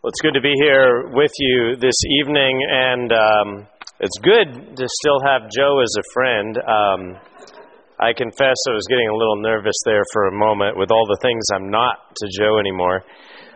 Well, it's good to be here with you this evening, and it's good to still have Joe as a friend. I confess I was getting a little nervous there for a moment with all the things I'm not to Joe anymore.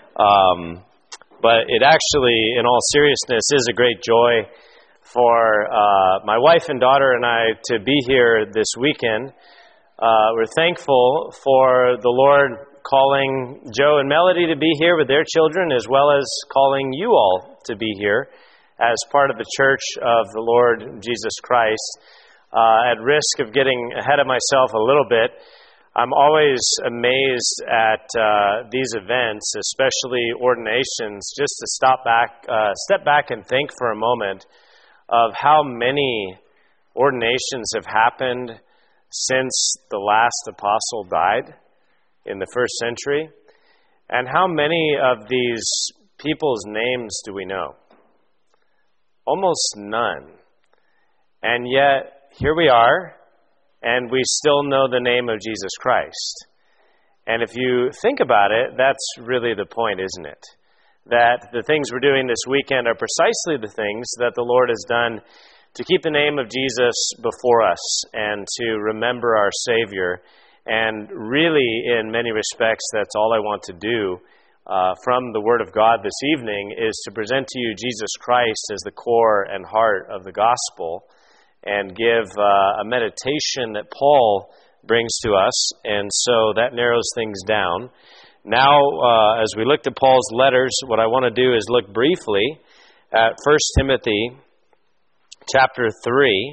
But it actually, in all seriousness, is a great joy for my wife and daughter and I to be here this weekend. We're thankful for the Lord calling Joe and Melody to be here with their children, as well as calling you all to be here as part of the Church of the Lord Jesus Christ. At risk of getting ahead of myself a little bit, I'm always amazed at these events, especially ordinations, just to step back and think for a moment of how many ordinations have happened since the last apostle died in the first century, and how many of these people's names do we know? Almost none. And yet, here we are, and we still know the name of Jesus Christ. And if you think about it, that's really the point, isn't it? That the things we're doing this weekend are precisely the things that the Lord has done to keep the name of Jesus before us and to remember our Savior. And really, in many respects, that's all I want to do from the Word of God this evening, is to present to you Jesus Christ as the core and heart of the gospel, and give a meditation that Paul brings to us. And so that narrows things down. Now, as we looked at Paul's letters, what I want to do is look briefly at 1 Timothy chapter 3.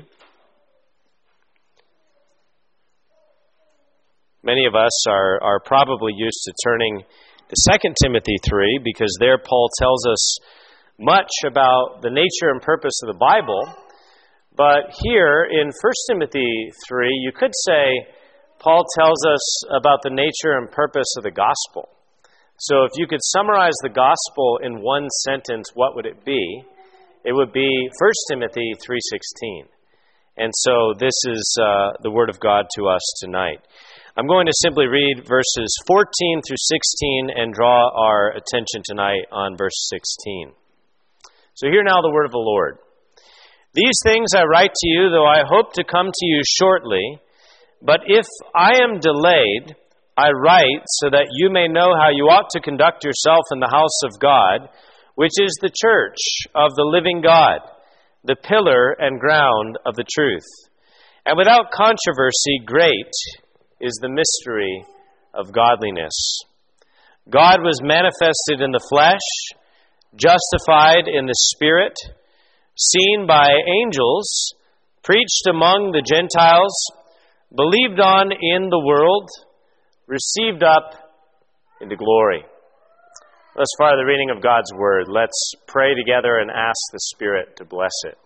Many of us are probably used to turning to 2 Timothy 3, because there Paul tells us much about the nature and purpose of the Bible. But here in 1 Timothy 3, you could say Paul tells us about the nature and purpose of the gospel. So if you could summarize the gospel in one sentence, what would it be? It would be 1 Timothy 3:16. And so this is the word of God to us tonight. I'm going to simply read verses 14 through 16 and draw our attention tonight on verse 16. So hear now the word of the Lord. These things I write to you, though I hope to come to you shortly. But if I am delayed, I write so that you may know how you ought to conduct yourself in the house of God, which is the church of the living God, the pillar and ground of the truth. And without controversy, great is the mystery of godliness. God was manifested in the flesh, justified in the Spirit, seen by angels, preached among the Gentiles, believed on in the world, received up into glory. Thus far, the reading of God's Word. Let's pray together and ask the Spirit to bless it.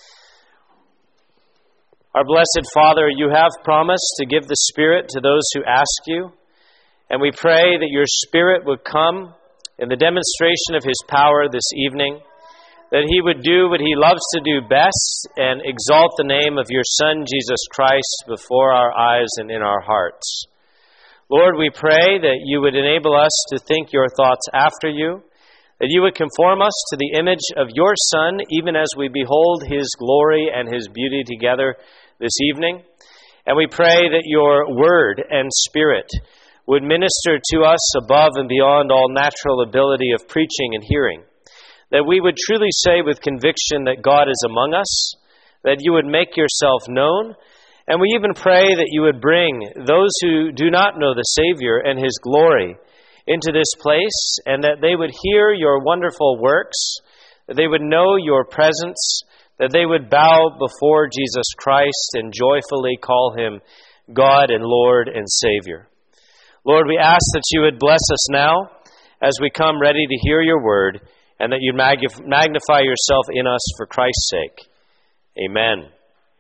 Our blessed Father, you have promised to give the Spirit to those who ask you, and we pray that your Spirit would come in the demonstration of his power this evening, that he would do what he loves to do best and exalt the name of your Son, Jesus Christ, before our eyes and in our hearts. Lord, we pray that you would enable us to think your thoughts after you, that you would conform us to the image of your Son, even as we behold his glory and his beauty together this evening. And we pray that your word and Spirit would minister to us above and beyond all natural ability of preaching and hearing, that we would truly say with conviction that God is among us, that you would make yourself known, and we even pray that you would bring those who do not know the Savior and his glory into this place, and that they would hear your wonderful works, that they would know your presence, that they would bow before Jesus Christ and joyfully call him God and Lord and Savior. Lord, we ask that you would bless us now as we come ready to hear your word, and that you magnify yourself in us for Christ's sake. Amen.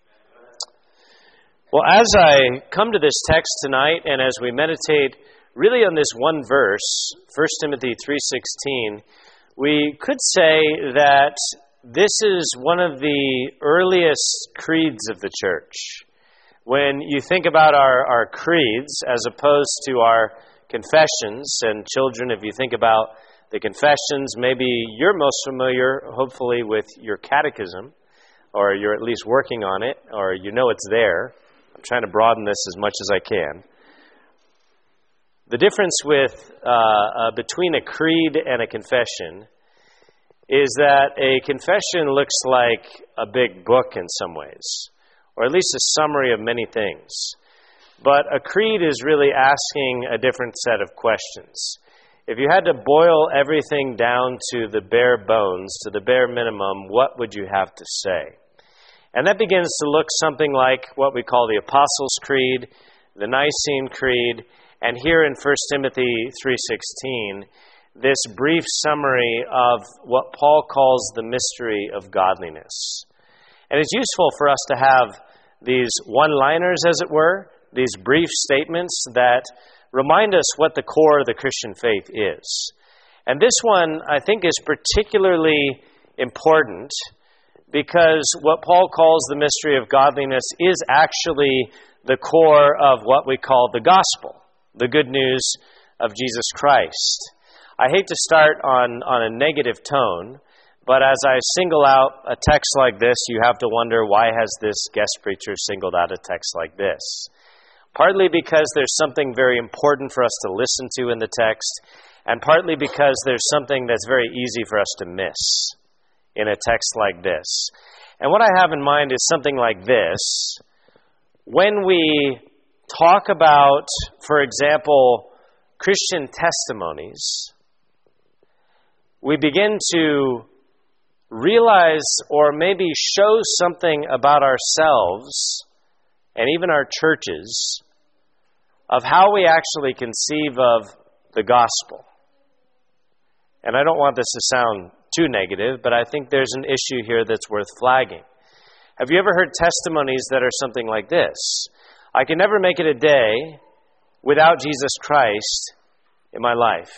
Well, as I come to this text tonight, and as we meditate really on this one verse, 1 Timothy 3:16, we could say that this is one of the earliest creeds of the church. When you think about our creeds as opposed to our confessions, and children, if you think about the confessions. Maybe you're most familiar, hopefully, with your catechism, or you're at least working on it, or you know it's there. I'm trying to broaden this as much as I can. The difference between a creed and a confession is that a confession looks like a big book in some ways, or at least a summary of many things. But a creed is really asking a different set of questions. If you had to boil everything down to the bare bones, to the bare minimum, what would you have to say? And that begins to look something like what we call the Apostles' Creed, the Nicene Creed, and here in 1 Timothy 3:16, this brief summary of what Paul calls the mystery of godliness. And it's useful for us to have these one-liners, as it were, these brief statements that remind us what the core of the Christian faith is. And this one, I think, is particularly important because what Paul calls the mystery of godliness is actually the core of what we call the gospel, the good news of Jesus Christ. I hate to start on a negative tone, but as I single out a text like this, you have to wonder, why has this guest preacher singled out a text like this? Partly because there's something very important for us to listen to in the text, and partly because there's something that's very easy for us to miss in a text like this. And what I have in mind is something like this. When we talk about, for example, Christian testimonies, we begin to realize or maybe show something about ourselves and even our churches of how we actually conceive of the gospel. And I don't want this to sound too negative, but I think there's an issue here that's worth flagging. Have you ever heard testimonies that are something like this? I can never make it a day without Jesus Christ in my life.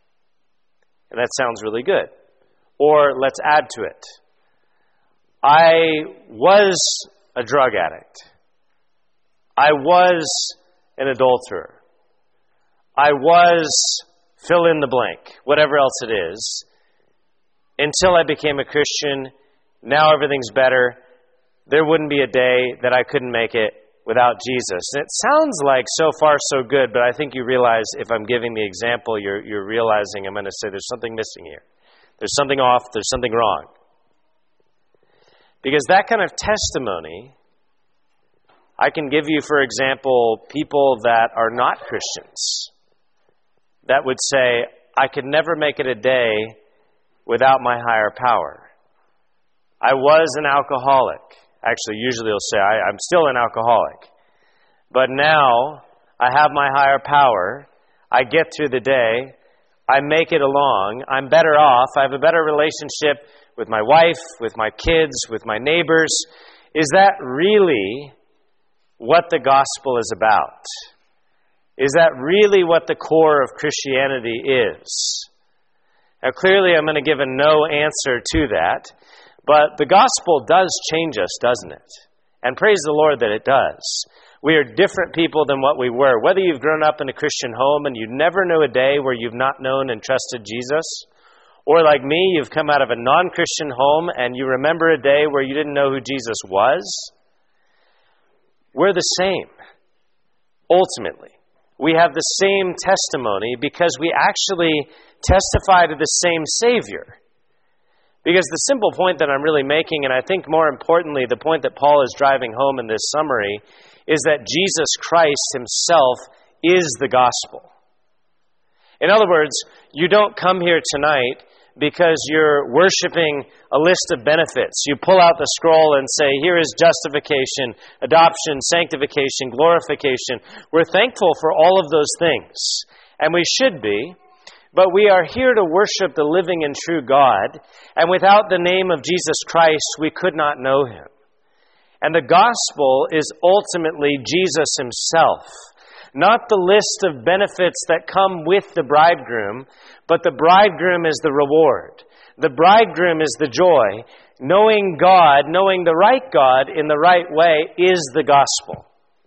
And that sounds really good. Or let's add to it. I was a drug addict. I was an adulterer. I was fill in the blank, whatever else it is, until I became a Christian. Now everything's better. There wouldn't be a day that I couldn't make it without Jesus. And it sounds like so far so good, but I think you realize if I'm giving the example, you're realizing I'm going to say there's something missing here. There's something off. There's something wrong. Because that kind of testimony, I can give you, for example, people that are not Christians that would say, I could never make it a day without my higher power. I was an alcoholic. Actually, usually they'll say, I'm still an alcoholic. But now I have my higher power. I get through the day. I make it along. I'm better off. I have a better relationship with my wife, with my kids, with my neighbors. Is that really what the gospel is about? Is that really what the core of Christianity is? Now, clearly, I'm going to give a no answer to that. But the gospel does change us, doesn't it? And praise the Lord that it does. We are different people than what we were. Whether you've grown up in a Christian home and you never knew a day where you've not known and trusted Jesus, or like me, you've come out of a non-Christian home and you remember a day where you didn't know who Jesus was, we're the same, ultimately. We have the same testimony because we actually testify to the same Savior. Because the simple point that I'm really making, and I think more importantly, the point that Paul is driving home in this summary, is that Jesus Christ himself is the gospel. In other words, you don't come here tonight because you're worshiping a list of benefits. You pull out the scroll and say, here is justification, adoption, sanctification, glorification. We're thankful for all of those things, and we should be. But we are here to worship the living and true God, and without the name of Jesus Christ, we could not know him. And the gospel is ultimately Jesus himself, not the list of benefits that come with the bridegroom, but the bridegroom is the reward. The bridegroom is the joy. Knowing God, knowing the right God in the right way is the gospel.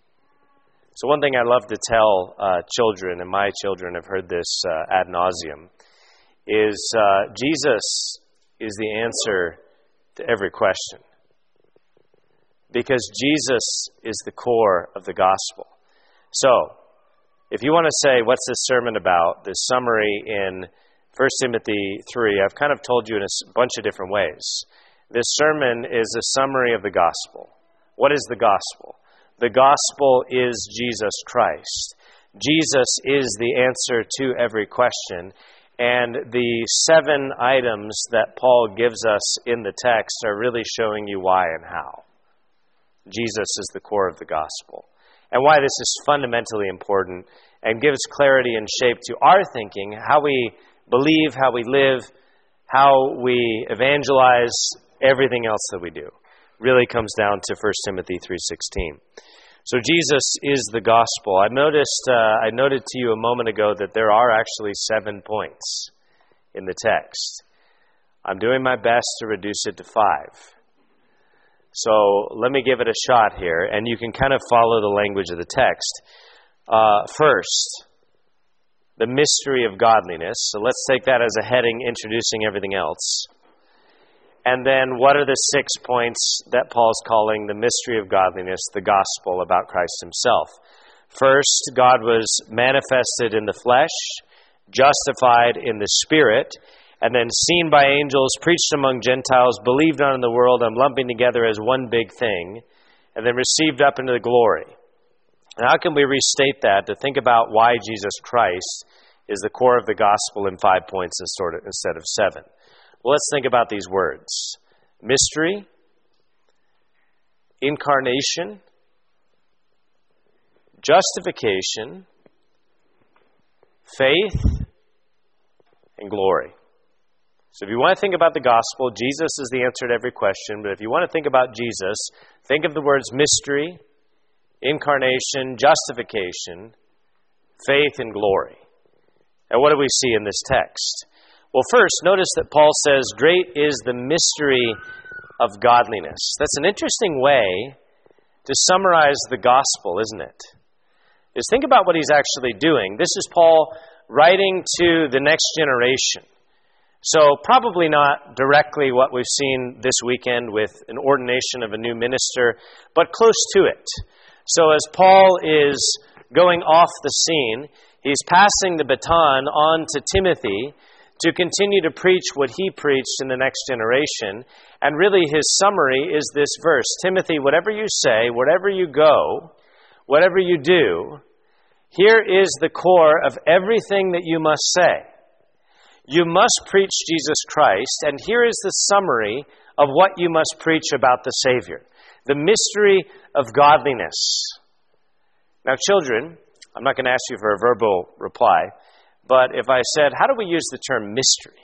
So one thing I love to tell children, and my children have heard this ad nauseum, is Jesus is the answer to every question. Because Jesus is the core of the gospel. So, if you want to say, what's this sermon about, this summary in 1 Timothy 3, I've kind of told you in a bunch of different ways. This sermon is a summary of the gospel. What is the gospel? The gospel is Jesus Christ. Jesus is the answer to every question. And the 7 items that Paul gives us in the text are really showing you why and how. Jesus is the core of the gospel. And why this is fundamentally important and gives clarity and shape to our thinking, how we believe, how we live, how we evangelize, everything else that we do. Really comes down to 1 Timothy 3:16. So Jesus is the gospel. I noted to you a moment ago that there are actually 7 points in the text. I'm doing my best to reduce it to 5. So let me give it a shot here, and you can kind of follow the language of the text. First, the mystery of godliness. So let's take that as a heading introducing everything else. And then what are the 6 points that Paul's calling the mystery of godliness, the gospel about Christ himself? First, God was manifested in the flesh, justified in the spirit, and then seen by angels, preached among Gentiles, believed on in the world. I'm lumping together as one big thing, and then received up into the glory. Now, how can we restate that to think about why Jesus Christ is the core of the gospel in 5 points instead of 7? Well, let's think about these words. Mystery, incarnation, justification, faith, and glory. So if you want to think about the gospel, Jesus is the answer to every question. But if you want to think about Jesus, think of the words mystery, incarnation, justification, faith, and glory. And what do we see in this text? Well, first, notice that Paul says, great is the mystery of godliness. That's an interesting way to summarize the gospel, isn't it? Is think about what he's actually doing. This is Paul writing to the next generation. So probably not directly what we've seen this weekend with an ordination of a new minister, but close to it. So as Paul is going off the scene, he's passing the baton on to Timothy to continue to preach what he preached in the next generation. And really his summary is this verse. Timothy, whatever you say, wherever you go, whatever you do, here is the core of everything that you must say. You must preach Jesus Christ, and here is the summary of what you must preach about the Savior. The mystery of godliness. Now, children, I'm not going to ask you for a verbal reply, but if I said, how do we use the term mystery?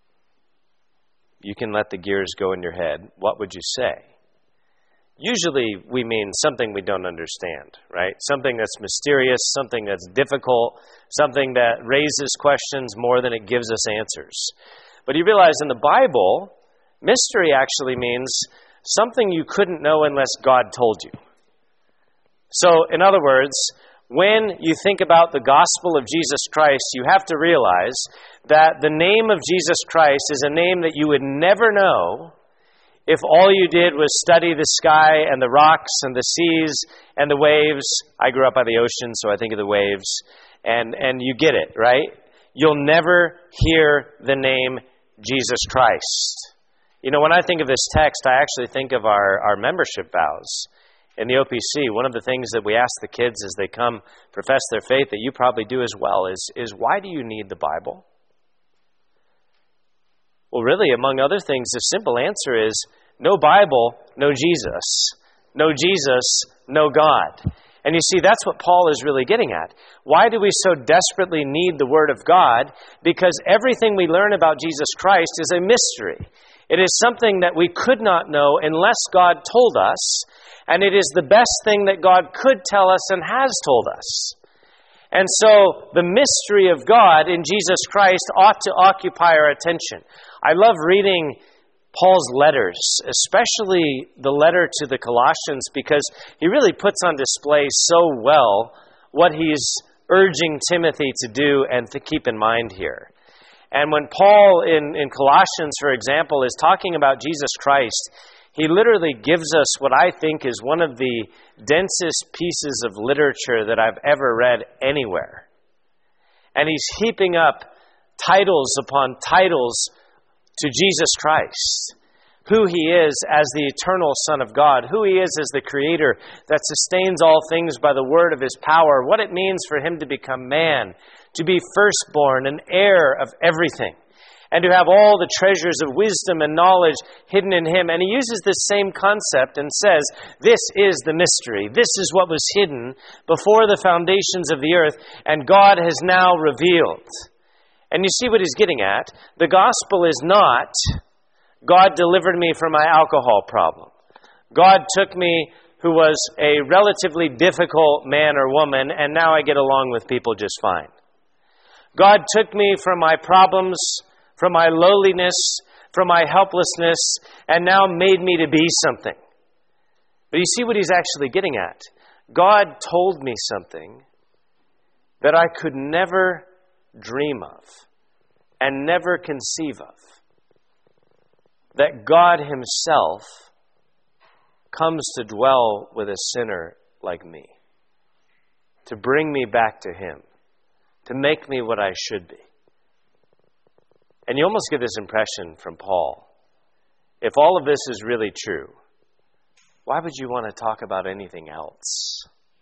You can let the gears go in your head. What would you say? Usually we mean something we don't understand, right? Something that's mysterious, something that's difficult, something that raises questions more than it gives us answers. But you realize in the Bible, mystery actually means something you couldn't know unless God told you. So, in other words, when you think about the gospel of Jesus Christ, you have to realize that the name of Jesus Christ is a name that you would never know if all you did was study the sky and the rocks and the seas and the waves. I grew up by the ocean, so I think of the waves. And you get it, right? You'll never hear the name Jesus Christ. You know, when I think of this text, I actually think of our membership vows in the OPC. One of the things that we ask the kids as they come profess their faith, that you probably do as well, is why do you need the Bible? Well, really, among other things, the simple answer is no Bible, no Jesus. No Jesus, no God. And you see, that's what Paul is really getting at. Why do we so desperately need the Word of God? Because everything we learn about Jesus Christ is a mystery. It is something that we could not know unless God told us, and it is the best thing that God could tell us and has told us. And so the mystery of God in Jesus Christ ought to occupy our attention. I love reading Paul's letters, especially the letter to the Colossians, because he really puts on display so well what he's urging Timothy to do and to keep in mind here. And when Paul in Colossians, for example, is talking about Jesus Christ, he literally gives us what I think is one of the densest pieces of literature that I've ever read anywhere. And he's heaping up titles upon titles to Jesus Christ. Who he is as the eternal Son of God, who he is as the Creator that sustains all things by the word of his power, what it means for him to become man, to be firstborn, an heir of everything, and to have all the treasures of wisdom and knowledge hidden in him. And he uses this same concept and says, this is the mystery. This is what was hidden before the foundations of the earth, and God has now revealed. And you see what he's getting at? The gospel is not, God delivered me from my alcohol problem. God took me, who was a relatively difficult man or woman, and now I get along with people just fine. God took me from my problems, from my lowliness, from my helplessness, and now made me to be something. But you see what he's actually getting at? God told me something that I could never dream of and never conceive of. That God himself comes to dwell with a sinner like me, to bring me back to him, to make me what I should be. And you almost get this impression from Paul. If all of this is really true, why would you want to talk about anything else?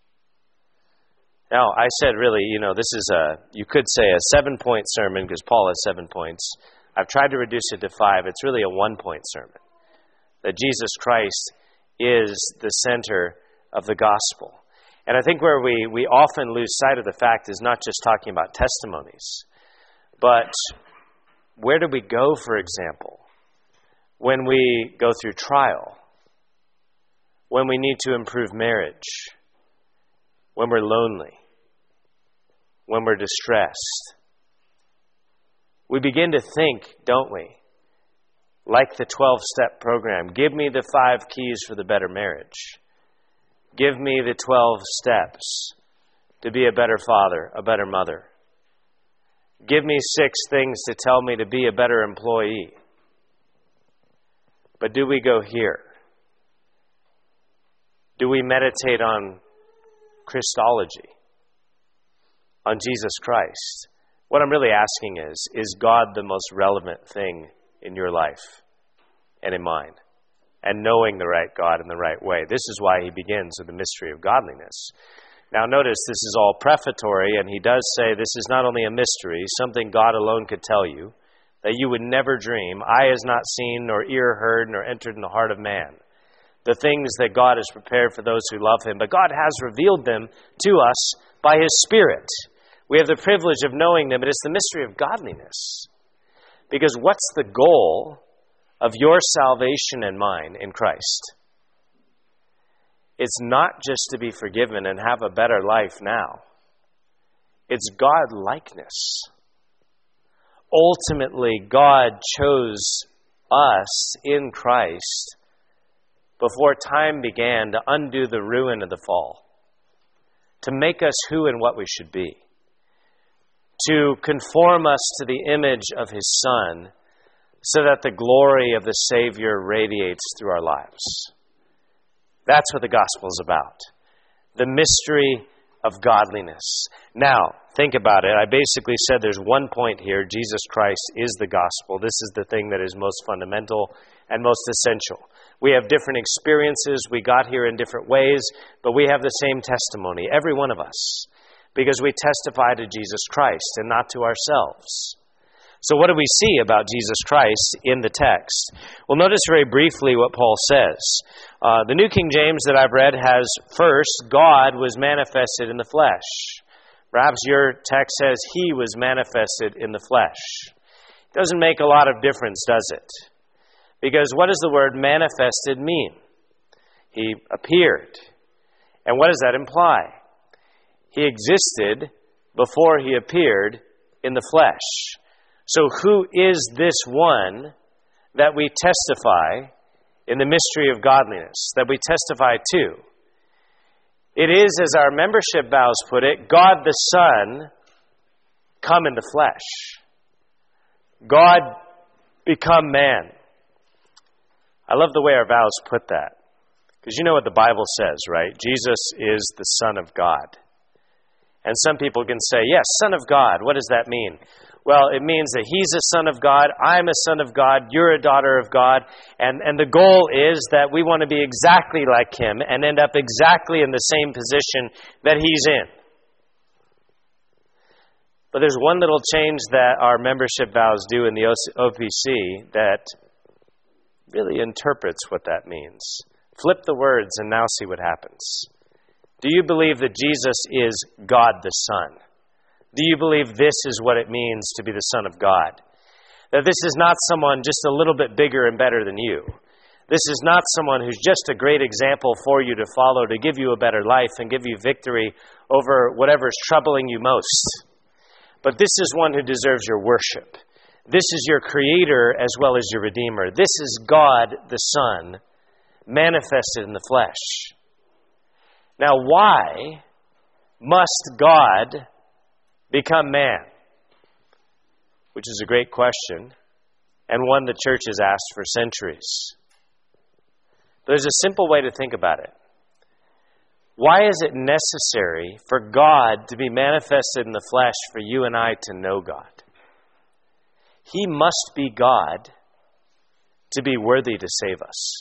Now, I said really, this is you could say a 7-point sermon because Paul has 7 points. I've tried to reduce it to 5. It's really a 1-point sermon. That Jesus Christ is the center of the gospel. And I think where we often lose sight of the fact is not just talking about testimonies, but where do we go, for example, when we go through trial, when we need to improve marriage, when we're lonely, when we're distressed? We begin to think, don't we, like the 12-step program. Give me the 5 keys for the better marriage. Give me the 12 steps to be a better father, a better mother. Give me 6 things to tell me to be a better employee. But do we go here? Do we meditate on Christology, on Jesus Christ? What I'm really asking is God the most relevant thing in your life and in mine? And knowing the right God in the right way. This is why he begins with the mystery of godliness. Now notice this is all prefatory, and he does say this is not only a mystery, something God alone could tell you, that you would never dream. Eye has not seen, nor ear heard, nor entered in the heart of man. The things that God has prepared for those who love him. But God has revealed them to us by his Spirit. We have the privilege of knowing them, but it's the mystery of godliness. Because what's the goal of your salvation and mine in Christ? It's not just to be forgiven and have a better life now. It's God-likeness. Ultimately, God chose us in Christ before time began to undo the ruin of the fall, to make us who and what we should be, to conform us to the image of his Son, so that the glory of the Savior radiates through our lives. That's what the gospel is about. The mystery of godliness. Now, think about it. I basically said there's 1 point here. Jesus Christ is the gospel. This is the thing that is most fundamental and most essential. We have different experiences. We got here in different ways, but we have the same testimony, every one of us, because we testify to Jesus Christ and not to ourselves. So what do we see about Jesus Christ in the text? Well, notice very briefly what Paul says. The New King James that I've read has, first, God was manifested in the flesh. Perhaps your text says he was manifested in the flesh. It doesn't make a lot of difference, does it? Because what does the word manifested mean? He appeared. And what does that imply? He existed before he appeared in the flesh. So who is this one that we testify in the mystery of godliness, that we testify to? It is, as our membership vows put it, God the Son come in the flesh. God become man. I love the way our vows put that. Because you know what the Bible says, right? Jesus is the Son of God. And some people can say, yes, Son of God. What does that mean? Well, it means that He's a son of God, I'm a son of God, you're a daughter of God, and the goal is that we want to be exactly like Him and end up exactly in the same position that He's in. But there's one little change that our membership vows do in the OPC that really interprets what that means. Flip the words and now see what happens. Do you believe that Jesus is God the Son? Do you believe this is what it means to be the Son of God? That this is not someone just a little bit bigger and better than you. This is not someone who's just a great example for you to follow, to give you a better life and give you victory over whatever's troubling you most. But this is one who deserves your worship. This is your Creator as well as your Redeemer. This is God the Son manifested in the flesh. Now, why must God become man? Which is a great question, and one the church has asked for centuries. There's a simple way to think about it. Why is it necessary for God to be manifested in the flesh for you and I to know God? He must be God to be worthy to save us.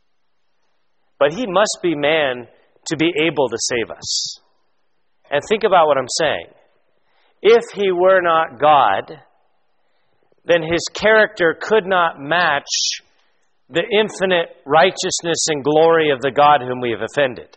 But He must be man to be able to save us. And think about what I'm saying. If He were not God, then His character could not match the infinite righteousness and glory of the God whom we have offended.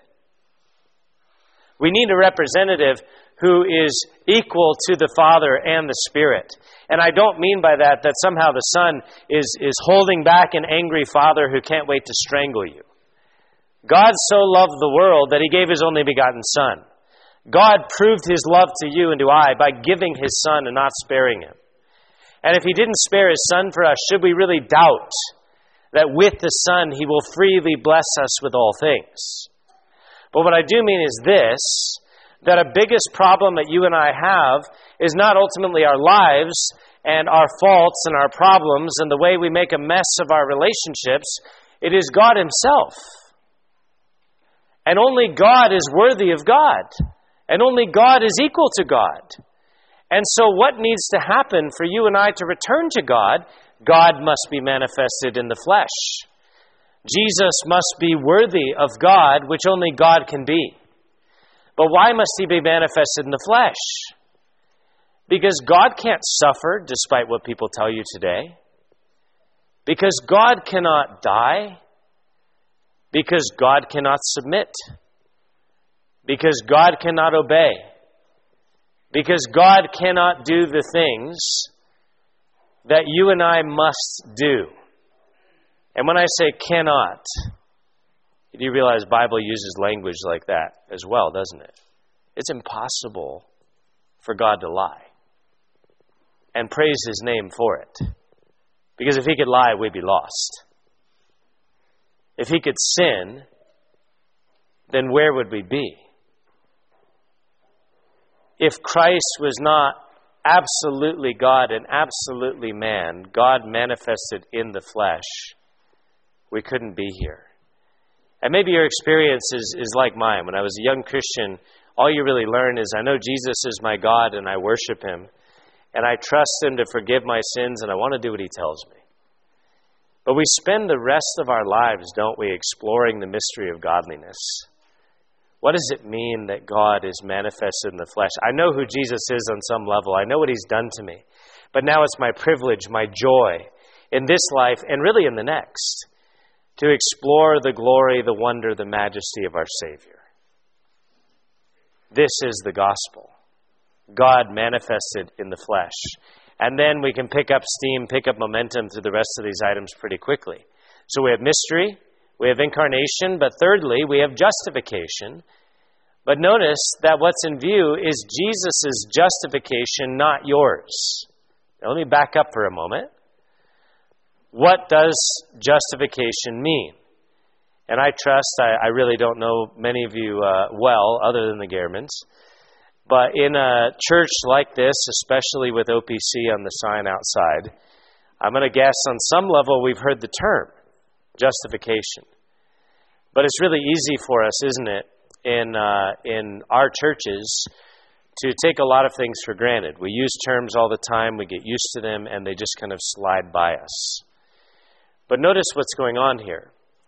We need a representative who is equal to the Father and the Spirit. And I don't mean by that somehow the Son is holding back an angry Father who can't wait to strangle you. God so loved the world that He gave His only begotten Son. God proved His love to you and to I by giving His Son and not sparing Him. And if He didn't spare His Son for us, should we really doubt that with the Son He will freely bless us with all things? But what I do mean is this, that a biggest problem that you and I have is not ultimately our lives and our faults and our problems and the way we make a mess of our relationships. It is God Himself. And only God is worthy of God. And only God is equal to God. And so what needs to happen for you and I to return to God? God must be manifested in the flesh. Jesus must be worthy of God, which only God can be. But why must He be manifested in the flesh? Because God can't suffer, despite what people tell you today. Because God cannot die. Because God cannot submit. Because God cannot obey. Because God cannot do the things that you and I must do. And when I say cannot, you realize the Bible uses language like that as well, doesn't it? It's impossible for God to lie. And praise His name for it. Because if He could lie, we'd be lost. If He could sin, then where would we be? If Christ was not absolutely God and absolutely man, God manifested in the flesh, we couldn't be here. And maybe your experience is like mine. When I was a young Christian, all you really learn is, I know Jesus is my God and I worship Him. And I trust Him to forgive my sins and I want to do what He tells me. But we spend the rest of our lives, don't we, exploring the mystery of godliness. What does it mean that God is manifested in the flesh? I know who Jesus is on some level. I know what He's done to me. But now it's my privilege, my joy in this life and really in the next to explore the glory, the wonder, the majesty of our Savior. This is the gospel. God manifested in the flesh. And then we can pick up steam, pick up momentum through the rest of these items pretty quickly. So we have mystery, we have incarnation, but thirdly, we have justification. But notice that what's in view is Jesus' justification, not yours. Now let me back up for a moment. What does justification mean? And I trust, I really don't know many of you well, other than the Gehrmans. But in a church like this, especially with OPC on the sign outside, I'm going to guess on some level we've heard the term, justification. But it's really easy for us, isn't it, in our churches to take a lot of things for granted. We use terms all the time, we get used to them, and they just kind of slide by us. But notice what's going on here.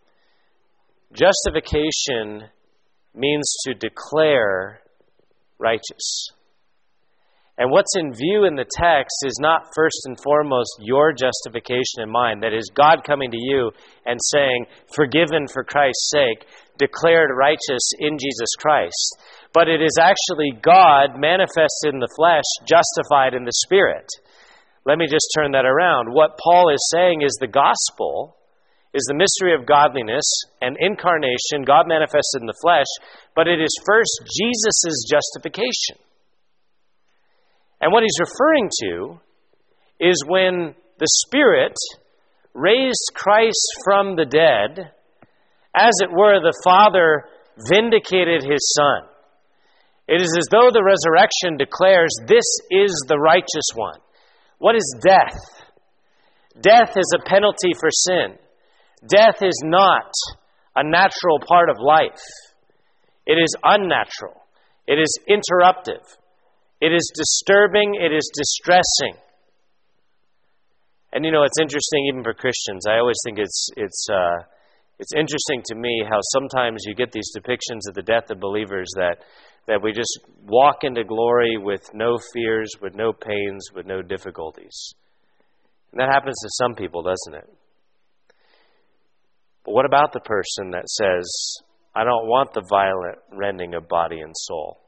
Justification means to declare righteous. And what's in view in the text is not first and foremost your justification in mind. That is, God coming to you and saying, forgiven for Christ's sake, declared righteous in Jesus Christ. But it is actually God manifested in the flesh, justified in the Spirit. Let me just turn that around. What Paul is saying is the gospel is the mystery of godliness and incarnation, God manifested in the flesh, but it is first Jesus' justification. And what he's referring to is when the Spirit raised Christ from the dead, as it were, the Father vindicated His Son. It is as though the resurrection declares, this is the righteous one. What is death? Death is a penalty for sin. Death is not a natural part of life. It is unnatural. It is interruptive. It is disturbing. It is distressing. And you know, it's interesting even for Christians. I always think it's interesting to me how sometimes you get these depictions of the death of believers that we just walk into glory with no fears, with no pains, with no difficulties. And that happens to some people, doesn't it? But what about the person that says, I don't want the violent rending of body and soul?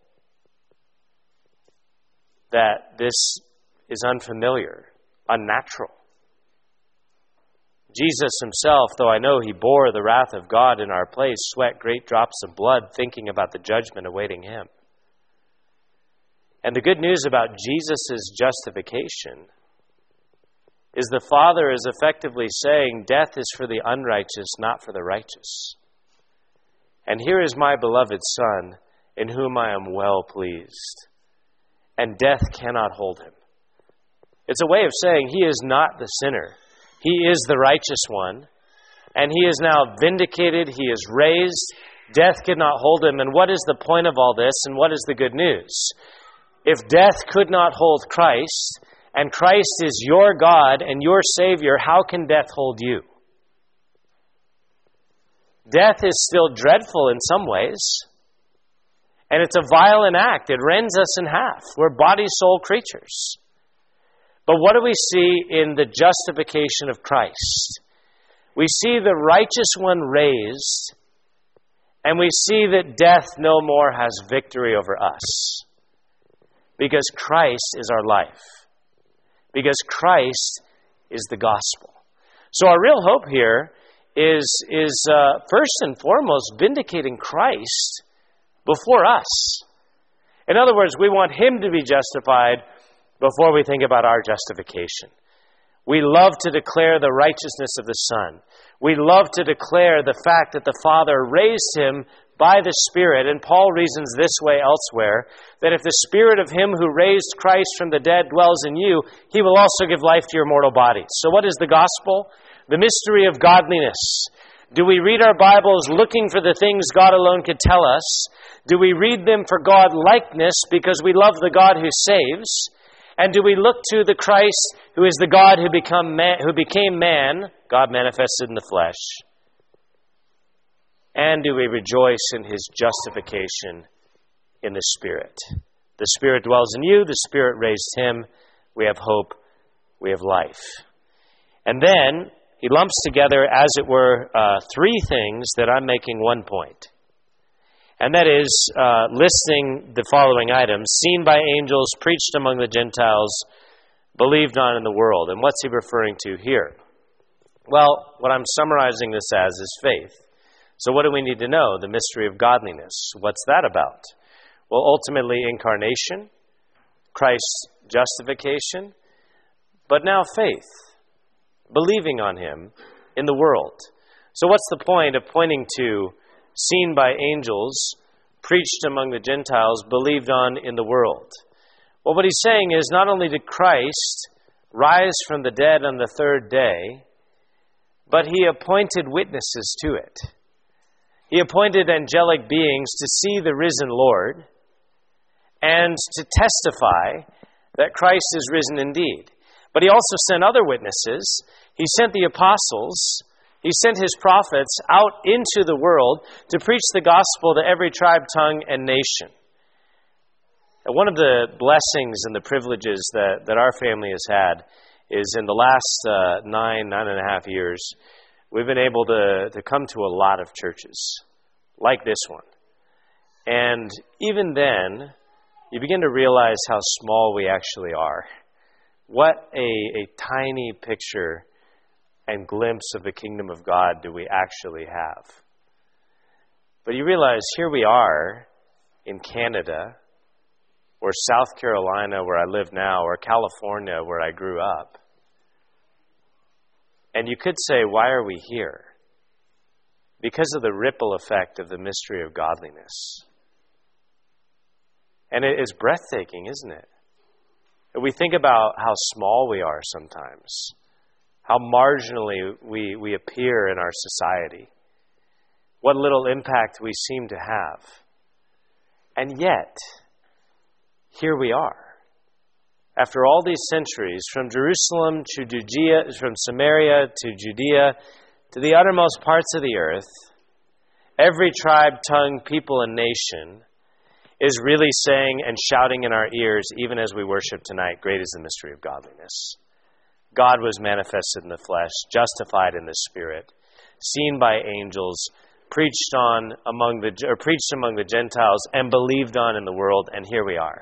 That this is unfamiliar, unnatural. Jesus Himself, though I know He bore the wrath of God in our place, sweat great drops of blood thinking about the judgment awaiting Him. And the good news about Jesus' justification is the Father is effectively saying, death is for the unrighteous, not for the righteous. And here is my beloved Son, in whom I am well pleased. And death cannot hold Him. It's a way of saying He is not the sinner. He is the righteous one. And He is now vindicated. He is raised. Death cannot hold Him. And what is the point of all this? And what is the good news? If death could not hold Christ, and Christ is your God and your Savior, how can death hold you? Death is still dreadful in some ways. And it's a violent act. It rends us in half. We're body-soul creatures. But what do we see in the justification of Christ? We see the righteous one raised, and we see that death no more has victory over us. Because Christ is our life. Because Christ is the gospel. So our real hope here is first and foremost vindicating Christ before us. In other words, we want Him to be justified before we think about our justification. We love to declare the righteousness of the Son. We love to declare the fact that the Father raised Him by the Spirit. And Paul reasons this way elsewhere, that if the Spirit of Him who raised Christ from the dead dwells in you, He will also give life to your mortal bodies. So what is the gospel? The mystery of godliness. Do we read our Bibles looking for the things God alone could tell us? Do we read them for God-likeness because we love the God who saves? And do we look to the Christ who is the God who became man, God manifested in the flesh? And do we rejoice in His justification in the Spirit? The Spirit dwells in you, the Spirit raised Him. We have hope, we have life. And then he lumps together, as it were, three things that I'm making one point. And that is listing the following items: seen by angels, preached among the Gentiles, believed on in the world. And what's he referring to here? Well, what I'm summarizing this as is faith. So what do we need to know? The mystery of godliness. What's that about? Well, ultimately incarnation, Christ's justification, but now faith, believing on Him in the world. So what's the point of pointing to seen by angels, preached among the Gentiles, believed on in the world? Well, what he's saying is not only did Christ rise from the dead on the third day, but he appointed witnesses to it. He appointed angelic beings to see the risen Lord and to testify that Christ is risen indeed. But he also sent other witnesses. He sent the apostles. He sent his prophets out into the world to preach the gospel to every tribe, tongue, and nation. And one of the blessings and the privileges that our family has had is in the last 9.5 years, we've been able to come to a lot of churches like this one. And even then, you begin to realize how small we actually are. What a tiny picture and glimpse of the kingdom of God do we actually have. But you realize here we are in Canada, or South Carolina, where I live now, or California, where I grew up. And you could say, why are we here? Because of the ripple effect of the mystery of godliness. And it is breathtaking, isn't it? We think about how small we are sometimes, how marginally we appear in our society, what little impact we seem to have. And yet, here we are. After all these centuries, from Jerusalem to Judea, from Samaria to Judea, to the uttermost parts of the earth, every tribe, tongue, people, and nation is really saying and shouting in our ears, even as we worship tonight, great is the mystery of godliness. God was manifested in the flesh, justified in the Spirit, seen by angels, preached among the Gentiles, and believed on in the world, and here we are.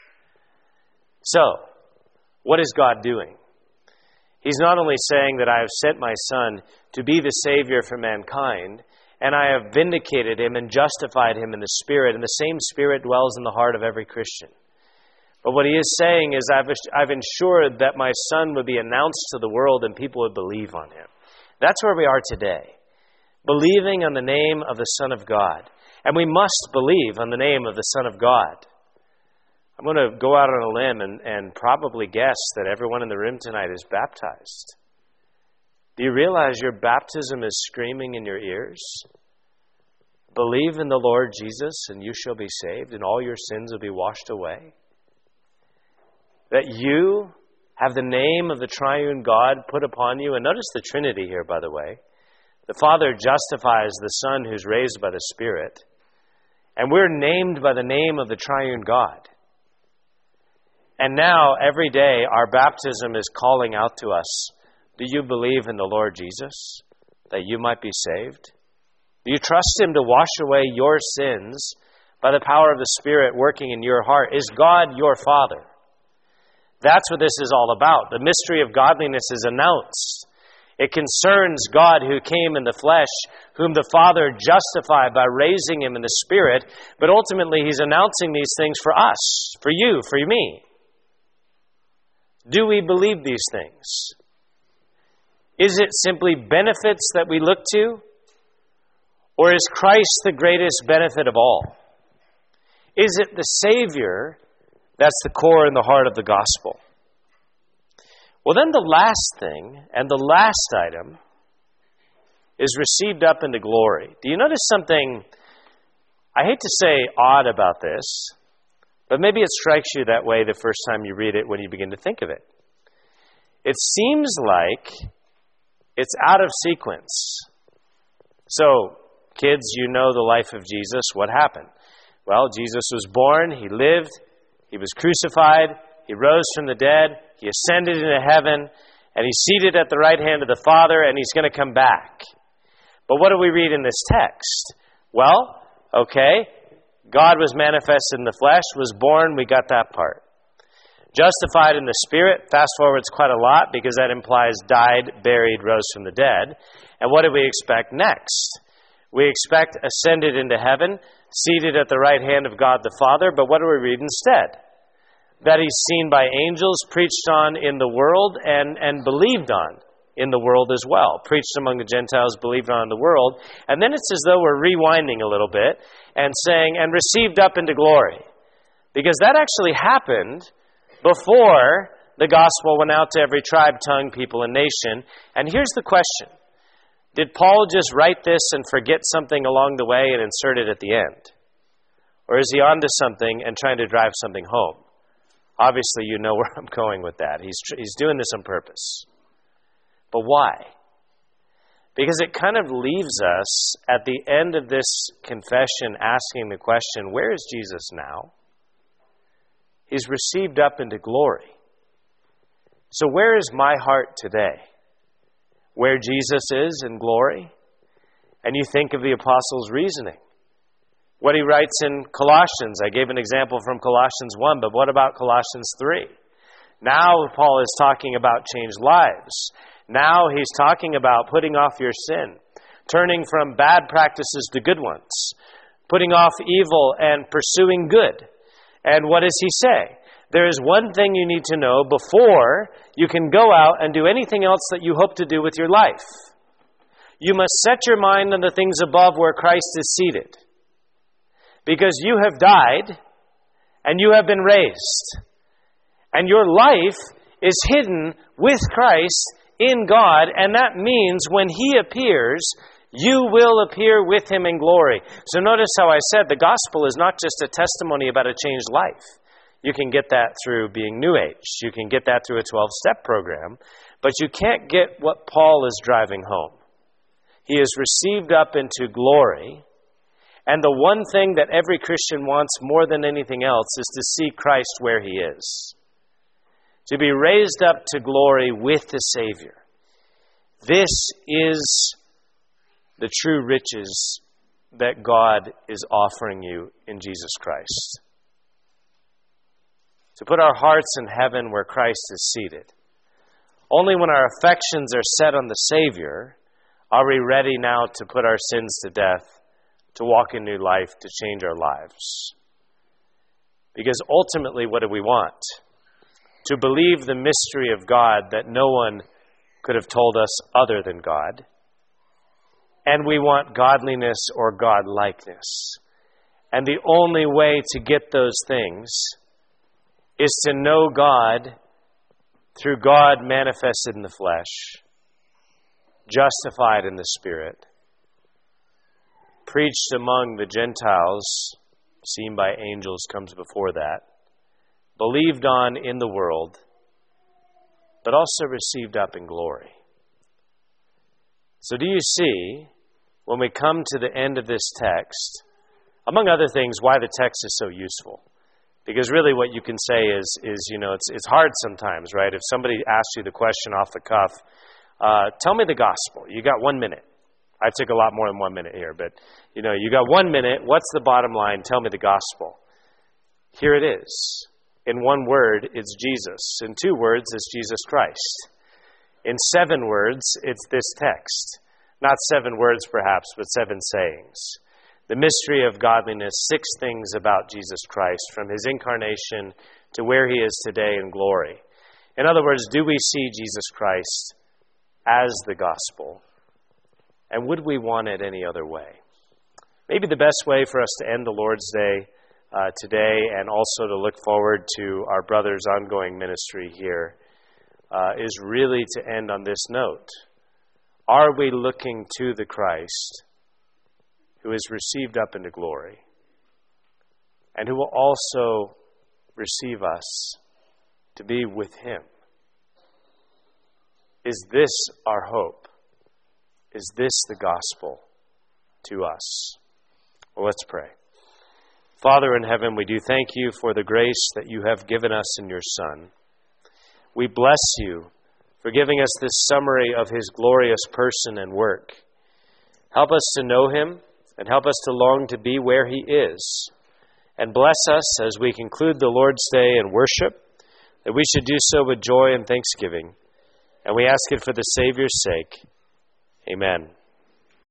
So, what is God doing? He's not only saying that I have sent my Son to be the Savior for mankind, and I have vindicated him and justified him in the Spirit, and the same Spirit dwells in the heart of every Christian. But what he is saying is, I've ensured that my Son would be announced to the world and people would believe on him. That's where we are today, believing on the name of the Son of God. And we must believe on the name of the Son of God. I'm going to go out on a limb and probably guess that everyone in the room tonight is baptized. Do you realize your baptism is screaming in your ears? Believe in the Lord Jesus and you shall be saved and all your sins will be washed away. That you have the name of the triune God put upon you. And notice the Trinity here, by the way. The Father justifies the Son who's raised by the Spirit. And we're named by the name of the triune God. And now, every day, our baptism is calling out to us, do you believe in the Lord Jesus, that you might be saved? Do you trust him to wash away your sins by the power of the Spirit working in your heart? Is God your Father? That's what this is all about. The mystery of godliness is announced. It concerns God who came in the flesh, whom the Father justified by raising him in the Spirit, but ultimately he's announcing these things for us, for you, for me. Do we believe these things? Is it simply benefits that we look to? Or is Christ the greatest benefit of all? Is it the Savior that's the core and the heart of the gospel? Well, then the last thing, and the last item, is received up into glory. Do you notice something, I hate to say odd about this, but maybe it strikes you that way the first time you read it when you begin to think of it. It seems like it's out of sequence. So, kids, you know the life of Jesus. What happened? Well, Jesus was born, he lived, he was crucified, he rose from the dead, he ascended into heaven, and he's seated at the right hand of the Father, and he's going to come back. But what do we read in this text? Well, okay, God was manifested in the flesh, was born, we got that part. Justified in the Spirit, fast forwards quite a lot because that implies died, buried, rose from the dead. And what do we expect next? We expect ascended into heaven, seated at the right hand of God the Father, but what do we read instead? That he's seen by angels, preached on in the world, and believed on in the world as well. Preached among the Gentiles, believed on in the world. And then it's as though we're rewinding a little bit and saying, and received up into glory. Because that actually happened before The gospel went out to every tribe, tongue, people, and nation. And here's the question. Did Paul just write this and forget something along the way and insert it at the end? Or is he onto something and trying to drive something home? Obviously, you know where I'm going with that. He's doing this on purpose. But why? Because it kind of leaves us at the end of this confession asking the question, where is Jesus now? He's received up into glory. So where is my heart today? Where Jesus is in glory? And you think of the apostles' reasoning. What he writes in Colossians. I gave an example from Colossians 1, but what about Colossians 3? Now Paul is talking about changed lives. Now he's talking about putting off your sin, turning from bad practices to good ones, putting off evil and pursuing good. And what does he say? There is one thing you need to know before you can go out and do anything else that you hope to do with your life. You must set your mind on the things above where Christ is seated. Because you have died and you have been raised. And your life is hidden with Christ in God, and that means when He appears, you will appear with Him in glory. So notice how I said the gospel is not just a testimony about a changed life. You can get that through being New Age. You can get that through a 12-step program. But you can't get what Paul is driving home. He is received up into glory. And the one thing that every Christian wants more than anything else is to see Christ where He is. To be raised up to glory with the Savior. This is the true riches that God is offering you in Jesus Christ. To put our hearts in heaven where Christ is seated. Only when our affections are set on the Savior are we ready now to put our sins to death, to walk in new life, to change our lives. Because ultimately, what do we want? To believe the mystery of God that no one could have told us other than God. And we want godliness or God-likeness. And the only way to get those things is to know God through God manifested in the flesh, justified in the Spirit, preached among the Gentiles, seen by angels comes before that, believed on in the world, but also received up in glory. So do you see, when we come to the end of this text, among other things, why the text is so useful? Because really what you can say is it's hard sometimes, right? If somebody asks you the question off the cuff, tell me the gospel. You got 1 minute. I took a lot more than 1 minute here, but you got 1 minute. What's the bottom line? Tell me the gospel. Here it is. In 1 word, it's Jesus. In 2 words, it's Jesus Christ. In 7 words, it's this text. Not 7 words perhaps, but 7 sayings. The mystery of godliness, 6 things about Jesus Christ, from His incarnation to where He is today in glory. In other words, do we see Jesus Christ as the gospel? And would we want it any other way? Maybe the best way for us to end the Lord's Day today, and also to look forward to our brother's ongoing ministry here, is really to end on this note. Are we looking to the Christ who is received up into glory, and who will also receive us to be with Him? Is this our hope? Is this the gospel to us? Well, let's pray. Father in heaven, we do thank You for the grace that You have given us in Your Son. We bless You for giving us this summary of His glorious person and work. Help us to know Him, and help us to long to be where He is. And bless us as we conclude the Lord's Day in worship, that we should do so with joy and thanksgiving. And we ask it for the Savior's sake. Amen.